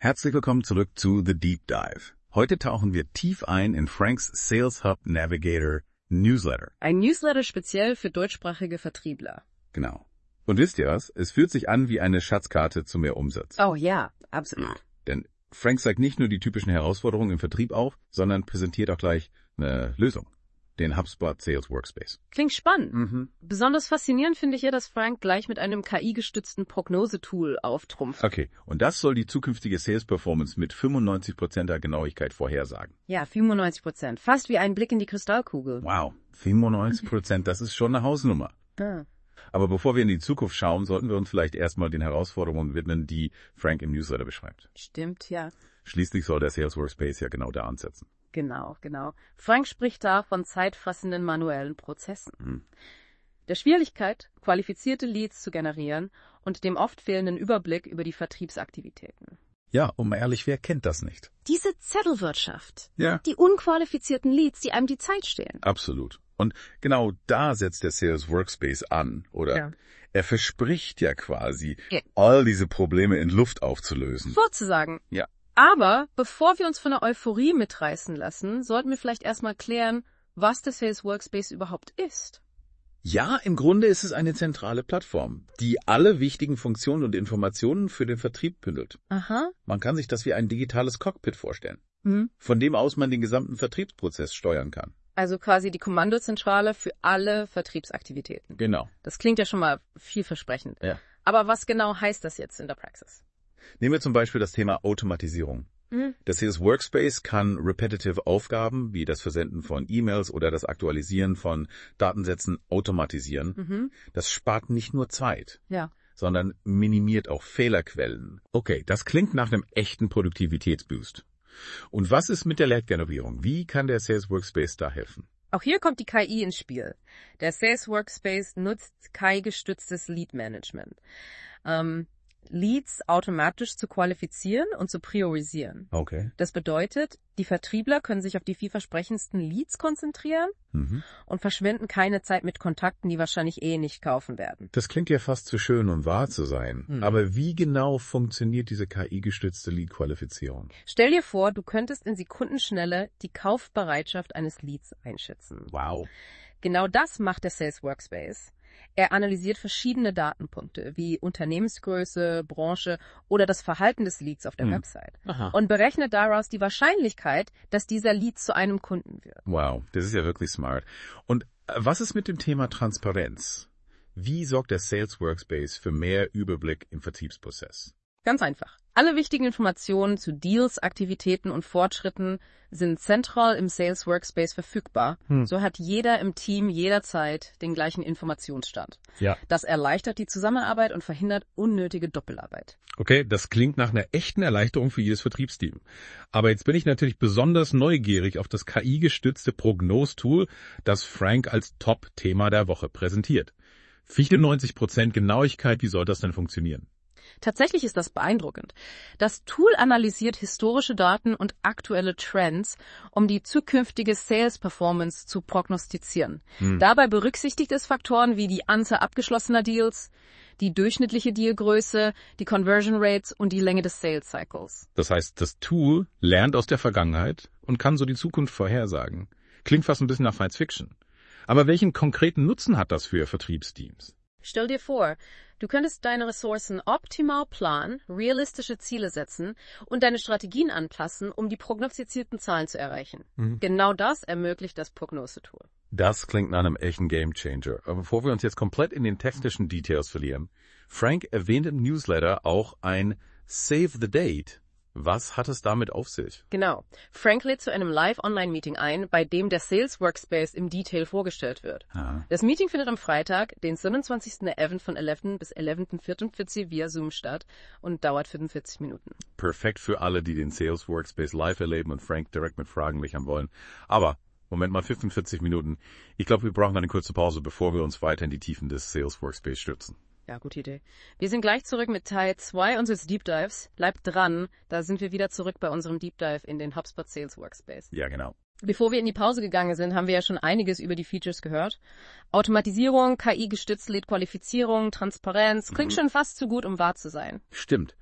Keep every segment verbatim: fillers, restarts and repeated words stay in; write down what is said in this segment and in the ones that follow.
Herzlich willkommen zurück zu The Deep Dive. Heute tauchen wir tief ein in Franks Sales Hub Navigator Newsletter. Ein Newsletter speziell für deutschsprachige Vertriebler. Genau. Und wisst ihr was? Es fühlt sich an wie eine Schatzkarte zu mehr Umsatz. Oh ja, absolut. Denn Frank zeigt nicht nur die typischen Herausforderungen im Vertrieb auf, sondern präsentiert auch gleich eine Lösung. Den HubSpot Sales Workspace. Klingt spannend. Mhm. Besonders faszinierend finde ich ja, dass Frank gleich mit einem K I-gestützten Prognosetool auftrumpft. Okay, und das soll die zukünftige Sales Performance mit fünfundneunzig Prozent der Genauigkeit vorhersagen. Ja, fünfundneunzig Prozent. Fast wie ein Blick in die Kristallkugel. Wow, fünfundneunzig Prozent, das ist schon eine Hausnummer. Ja. Aber bevor wir in die Zukunft schauen, sollten wir uns vielleicht erstmal den Herausforderungen widmen, die Frank im Newsletter beschreibt. Stimmt, ja. Schließlich soll der Sales Workspace ja genau da ansetzen. Genau, genau. Frank spricht da von zeitfressenden manuellen Prozessen. Hm. Der Schwierigkeit, qualifizierte Leads zu generieren und dem oft fehlenden Überblick über die Vertriebsaktivitäten. Ja, um ehrlich, wer kennt das nicht? Diese Zettelwirtschaft. Ja. Die unqualifizierten Leads, die einem die Zeit stehlen. Absolut. Und genau da setzt der Sales Workspace an, oder? Ja. Er verspricht ja quasi, Ja. all diese Probleme in Luft aufzulösen. Vorzusagen. Ja. Aber bevor wir uns von der Euphorie mitreißen lassen, sollten wir vielleicht erstmal klären, was der Sales Workspace überhaupt ist. Ja, im Grunde ist es eine zentrale Plattform, die alle wichtigen Funktionen und Informationen für den Vertrieb bündelt. Aha. Man kann sich das wie ein digitales Cockpit vorstellen, Hm. von dem aus man den gesamten Vertriebsprozess steuern kann. Also quasi die Kommandozentrale für alle Vertriebsaktivitäten. Genau. Das klingt ja schon mal vielversprechend. Ja. Aber was genau heißt das jetzt in der Praxis? Nehmen wir zum Beispiel das Thema Automatisierung. Mhm. Der Sales Workspace kann repetitive Aufgaben wie das Versenden von E-Mails oder das Aktualisieren von Datensätzen automatisieren. Mhm. Das spart nicht nur Zeit, Ja. sondern minimiert auch Fehlerquellen. Okay, das klingt nach einem echten Produktivitätsboost. Und was ist mit der Lead-Generierung? Wie kann der Sales Workspace da helfen? Auch hier kommt die K I ins Spiel. Der Sales Workspace nutzt K I-gestütztes Lead-Management. Ähm, Leads automatisch zu qualifizieren und zu priorisieren. Okay. Das bedeutet, die Vertriebler können sich auf die vielversprechendsten Leads konzentrieren Mhm. und verschwenden keine Zeit mit Kontakten, die wahrscheinlich eh nicht kaufen werden. Das klingt ja fast zu schön, um wahr zu sein. Hm. Aber wie genau funktioniert diese K I-gestützte Lead-Qualifizierung? Stell dir vor, du könntest in Sekundenschnelle die Kaufbereitschaft eines Leads einschätzen. Wow. Genau das macht der Sales Workspace. Er analysiert verschiedene Datenpunkte wie Unternehmensgröße, Branche oder das Verhalten des Leads auf der Hm. Website Aha. und berechnet daraus die Wahrscheinlichkeit, dass dieser Lead zu einem Kunden wird. Wow, das ist ja wirklich smart. Und äh, was ist mit dem Thema Transparenz? Wie sorgt der Sales Workspace für mehr Überblick im Vertriebsprozess? Ganz einfach. Alle wichtigen Informationen zu Deals, Aktivitäten und Fortschritten sind zentral im Sales Workspace verfügbar. Hm. So hat jeder im Team jederzeit den gleichen Informationsstand. Ja. Das erleichtert die Zusammenarbeit und verhindert unnötige Doppelarbeit. Okay, das klingt nach einer echten Erleichterung für jedes Vertriebsteam. Aber jetzt bin ich natürlich besonders neugierig auf das K I-gestützte Prognos-Tool, das Frank als Top-Thema der Woche präsentiert. vierundneunzig Prozent Genauigkeit, wie soll das denn funktionieren? Tatsächlich ist das beeindruckend. Das Tool analysiert historische Daten und aktuelle Trends, um die zukünftige Sales-Performance zu prognostizieren. Hm. Dabei berücksichtigt es Faktoren wie die Anzahl abgeschlossener Deals, die durchschnittliche Dealgröße, die Conversion Rates und die Länge des Sales Cycles. Das heißt, das Tool lernt aus der Vergangenheit und kann so die Zukunft vorhersagen. Klingt fast ein bisschen nach Science Fiction. Aber welchen konkreten Nutzen hat das für Vertriebsteams? Stell dir vor, du könntest deine Ressourcen optimal planen, realistische Ziele setzen und deine Strategien anpassen, um die prognostizierten Zahlen zu erreichen. Mhm. Genau das ermöglicht das Prognosetool. Das klingt nach einem echten Gamechanger. Aber bevor wir uns jetzt komplett in den technischen Details verlieren, Frank erwähnt im Newsletter auch ein Save the Date. Was hat es damit auf sich? Genau. Frank lädt zu einem Live-Online-Meeting ein, bei dem der Sales Workspace im Detail vorgestellt wird. Ah. Das Meeting findet am Freitag, den siebenundzwanzigsten elften von elf bis elften vierundvierzig via Zoom statt und dauert fünfundvierzig Minuten. Perfekt für alle, die den Sales Workspace live erleben und Frank direkt mit Fragen löchern wollen. Aber, Moment mal, fünfundvierzig Minuten. Ich glaube, wir brauchen eine kurze Pause, bevor wir uns weiter in die Tiefen des Sales Workspace stürzen. Ja, gute Idee. Wir sind gleich zurück mit Teil zwei unseres Deep Dives. Bleibt dran, da sind wir wieder zurück bei unserem Deep Dive in den HubSpot Sales Workspace. Ja, genau. Bevor wir in die Pause gegangen sind, haben wir ja schon einiges über die Features gehört. Automatisierung, K I-gestützte Lead-Qualifizierung, Transparenz, klingt Mhm. schon fast zu gut, um wahr zu sein. Stimmt.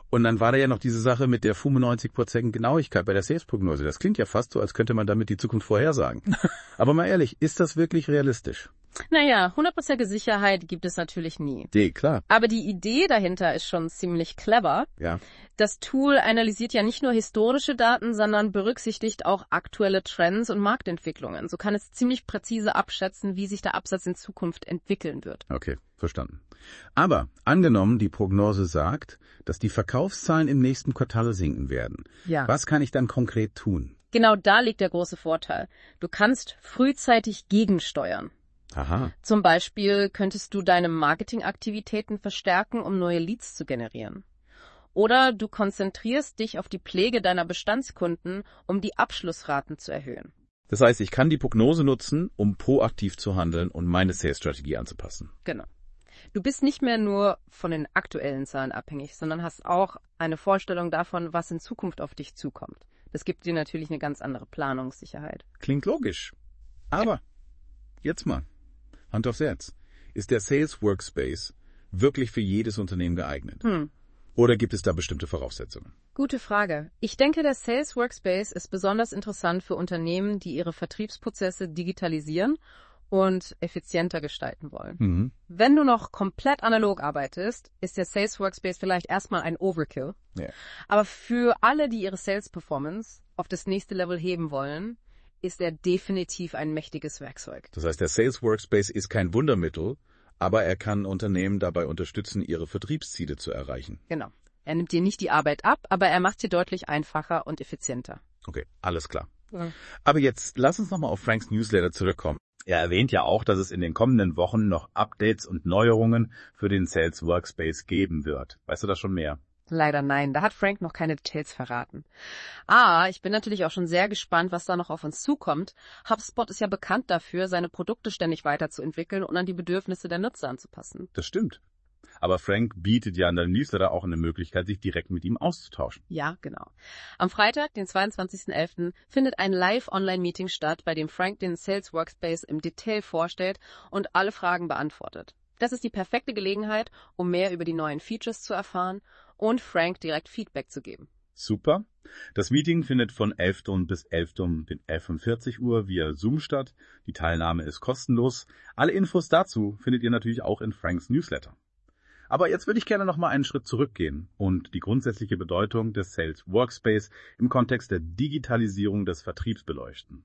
Und dann war da ja noch diese Sache mit der fünfundneunzig Prozent Genauigkeit bei der Sales-Prognose. Das klingt ja fast so, als könnte man damit die Zukunft vorhersagen. Aber mal ehrlich, ist das wirklich realistisch? Naja, hundertprozentige Sicherheit gibt es natürlich nie. Nee, klar. Aber die Idee dahinter ist schon ziemlich clever. Ja. Das Tool analysiert ja nicht nur historische Daten, sondern berücksichtigt auch aktuelle Trends und Marktentwicklungen. So kann es ziemlich präzise abschätzen, wie sich der Absatz in Zukunft entwickeln wird. Okay, verstanden. Aber angenommen, die Prognose sagt, dass die Verkaufszahlen im nächsten Quartal sinken werden. Ja. Was kann ich dann konkret tun? Genau da liegt der große Vorteil. Du kannst frühzeitig gegensteuern. Aha. Zum Beispiel könntest du deine Marketingaktivitäten verstärken, um neue Leads zu generieren. Oder du konzentrierst dich auf die Pflege deiner Bestandskunden, um die Abschlussraten zu erhöhen. Das heißt, ich kann die Prognose nutzen, um proaktiv zu handeln und meine Sales-Strategie anzupassen. Genau. Du bist nicht mehr nur von den aktuellen Zahlen abhängig, sondern hast auch eine Vorstellung davon, was in Zukunft auf dich zukommt. Das gibt dir natürlich eine ganz andere Planungssicherheit. Klingt logisch. Aber jetzt mal, Hand aufs Herz. Ist der Sales Workspace wirklich für jedes Unternehmen geeignet? Hm. Oder gibt es da bestimmte Voraussetzungen? Gute Frage. Ich denke, der Sales Workspace ist besonders interessant für Unternehmen, die ihre Vertriebsprozesse digitalisieren und effizienter gestalten wollen. Mhm. Wenn du noch komplett analog arbeitest, ist der Sales Workspace vielleicht erstmal ein Overkill. Ja. Aber für alle, die ihre Sales Performance auf das nächste Level heben wollen, ist er definitiv ein mächtiges Werkzeug. Das heißt, der Sales Workspace ist kein Wundermittel, aber er kann Unternehmen dabei unterstützen, ihre Vertriebsziele zu erreichen. Genau. Er nimmt dir nicht die Arbeit ab, aber er macht sie deutlich einfacher und effizienter. Okay, alles klar. Ja. Aber jetzt lass uns nochmal auf Franks Newsletter zurückkommen. Er erwähnt ja auch, dass es in den kommenden Wochen noch Updates und Neuerungen für den Sales Workspace geben wird. Weißt du da schon mehr? Leider nein, da hat Frank noch keine Details verraten. Ah, ich bin natürlich auch schon sehr gespannt, was da noch auf uns zukommt. HubSpot ist ja bekannt dafür, seine Produkte ständig weiterzuentwickeln und an die Bedürfnisse der Nutzer anzupassen. Das stimmt. Aber Frank bietet ja in der Newsletter auch eine Möglichkeit, sich direkt mit ihm auszutauschen. Ja, genau. Am Freitag, den zweiundzwanzigsten elften, findet ein Live-Online-Meeting statt, bei dem Frank den Sales Workspace im Detail vorstellt und alle Fragen beantwortet. Das ist die perfekte Gelegenheit, um mehr über die neuen Features zu erfahren und Frank direkt Feedback zu geben. Super. Das Meeting findet von elf bis elf fünfundvierzig Uhr via Zoom statt. Die Teilnahme ist kostenlos. Alle Infos dazu findet ihr natürlich auch in Franks Newsletter. Aber jetzt würde ich gerne noch mal einen Schritt zurückgehen und die grundsätzliche Bedeutung des Sales Workspace im Kontext der Digitalisierung des Vertriebs beleuchten.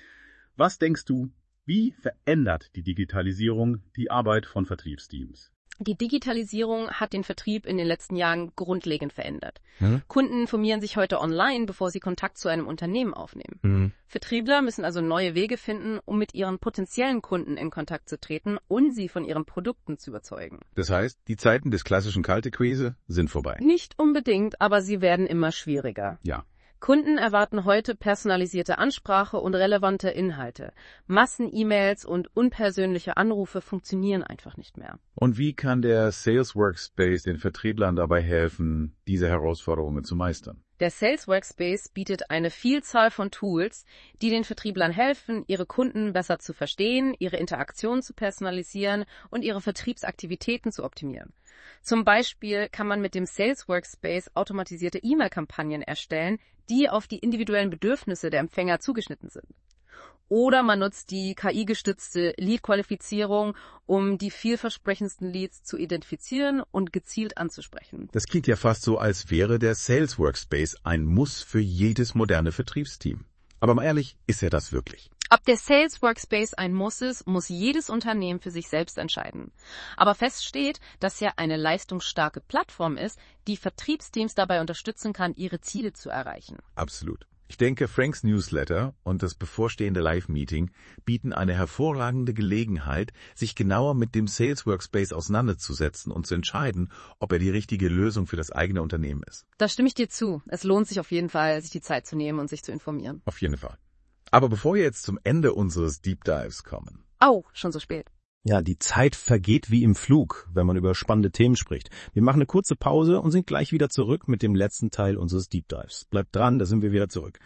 Was denkst du, wie verändert die Digitalisierung die Arbeit von Vertriebsteams? Die Digitalisierung hat den Vertrieb in den letzten Jahren grundlegend verändert. Hm? Kunden informieren sich heute online, bevor sie Kontakt zu einem Unternehmen aufnehmen. Hm. Vertriebler müssen also neue Wege finden, um mit ihren potenziellen Kunden in Kontakt zu treten und sie von ihren Produkten zu überzeugen. Das heißt, die Zeiten des klassischen Kaltakquise sind vorbei. Nicht unbedingt, aber sie werden immer schwieriger. Ja. Kunden erwarten heute personalisierte Ansprache und relevante Inhalte. Massen-E-Mails und unpersönliche Anrufe funktionieren einfach nicht mehr. Und wie kann der Sales Workspace den Vertrieblern dabei helfen, diese Herausforderungen zu meistern? Der Sales Workspace bietet eine Vielzahl von Tools, die den Vertrieblern helfen, ihre Kunden besser zu verstehen, ihre Interaktion zu personalisieren und ihre Vertriebsaktivitäten zu optimieren. Zum Beispiel kann man mit dem Sales Workspace automatisierte E-Mail-Kampagnen erstellen, die auf die individuellen Bedürfnisse der Empfänger zugeschnitten sind. Oder man nutzt die K I-gestützte Lead-Qualifizierung, um die vielversprechendsten Leads zu identifizieren und gezielt anzusprechen. Das klingt ja fast so, als wäre der Sales Workspace ein Muss für jedes moderne Vertriebsteam. Aber mal ehrlich, ist er das wirklich? Ob der Sales Workspace ein Muss ist, muss jedes Unternehmen für sich selbst entscheiden. Aber fest steht, dass er eine leistungsstarke Plattform ist, die Vertriebsteams dabei unterstützen kann, ihre Ziele zu erreichen. Absolut. Ich denke, Franks Newsletter und das bevorstehende Live-Meeting bieten eine hervorragende Gelegenheit, sich genauer mit dem Sales Workspace auseinanderzusetzen und zu entscheiden, ob er die richtige Lösung für das eigene Unternehmen ist. Da stimme ich dir zu. Es lohnt sich auf jeden Fall, sich die Zeit zu nehmen und sich zu informieren. Auf jeden Fall. Aber bevor wir jetzt zum Ende unseres Deep Dives kommen. Au, schon so spät. Ja, die Zeit vergeht wie im Flug, wenn man über spannende Themen spricht. Wir machen eine kurze Pause und sind gleich wieder zurück mit dem letzten Teil unseres Deep Dives. Bleibt dran, da sind wir wieder zurück.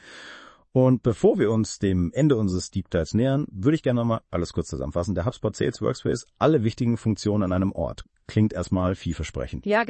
Und bevor wir uns dem Ende unseres Deep Dives nähern, würde ich gerne nochmal alles kurz zusammenfassen. Der HubSpot Sales Workspace, alle wichtigen Funktionen an einem Ort. Klingt erstmal vielversprechend. Ja, genau.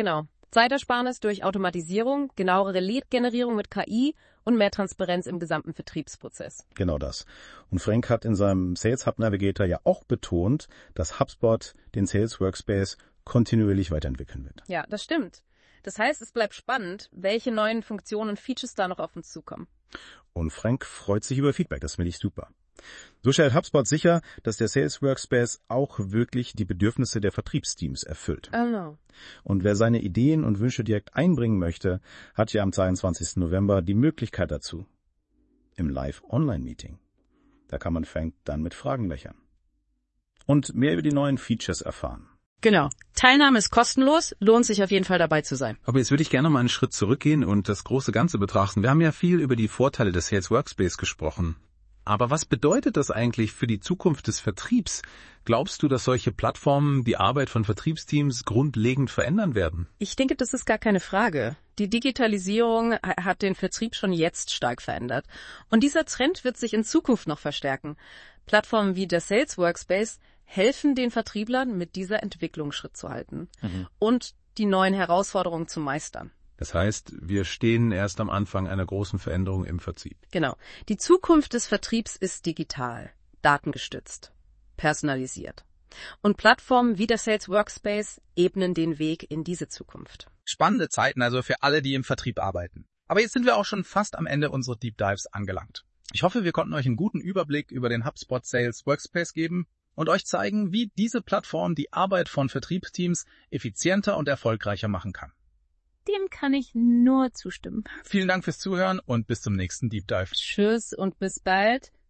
Zeitersparnis durch Automatisierung, genauere Lead-Generierung mit K I und mehr Transparenz im gesamten Vertriebsprozess. Genau das. Und Frank hat in seinem Sales Hub Navigator ja auch betont, dass HubSpot den Sales Workspace kontinuierlich weiterentwickeln wird. Ja, das stimmt. Das heißt, es bleibt spannend, welche neuen Funktionen und Features da noch auf uns zukommen. Und Frank freut sich über Feedback, das finde ich super. So stellt HubSpot sicher, dass der Sales Workspace auch wirklich die Bedürfnisse der Vertriebsteams erfüllt. Oh no. Und wer seine Ideen und Wünsche direkt einbringen möchte, hat ja am zweiundzwanzigsten November die Möglichkeit dazu. Im Live-Online-Meeting. Da kann man Frank dann mit Fragen löchern. Und mehr über die neuen Features erfahren. Genau. Teilnahme ist kostenlos, lohnt sich auf jeden Fall dabei zu sein. Aber jetzt würde ich gerne mal einen Schritt zurückgehen und das große Ganze betrachten. Wir haben ja viel über die Vorteile des Sales Workspace gesprochen. Aber was bedeutet das eigentlich für die Zukunft des Vertriebs? Glaubst du, dass solche Plattformen die Arbeit von Vertriebsteams grundlegend verändern werden? Ich denke, das ist gar keine Frage. Die Digitalisierung hat den Vertrieb schon jetzt stark verändert. Und dieser Trend wird sich in Zukunft noch verstärken. Plattformen wie der Sales Workspace helfen den Vertrieblern, mit dieser Entwicklung Schritt zu halten mhm. und die neuen Herausforderungen zu meistern. Das heißt, wir stehen erst am Anfang einer großen Veränderung im Vertrieb. Genau. Die Zukunft des Vertriebs ist digital, datengestützt, personalisiert. Und Plattformen wie der Sales Workspace ebnen den Weg in diese Zukunft. Spannende Zeiten also für alle, die im Vertrieb arbeiten. Aber jetzt sind wir auch schon fast am Ende unserer Deep Dives angelangt. Ich hoffe, wir konnten euch einen guten Überblick über den HubSpot Sales Workspace geben und euch zeigen, wie diese Plattform die Arbeit von Vertriebsteams effizienter und erfolgreicher machen kann. Dem kann ich nur zustimmen. Vielen Dank fürs Zuhören und bis zum nächsten Deep Dive. Tschüss und bis bald.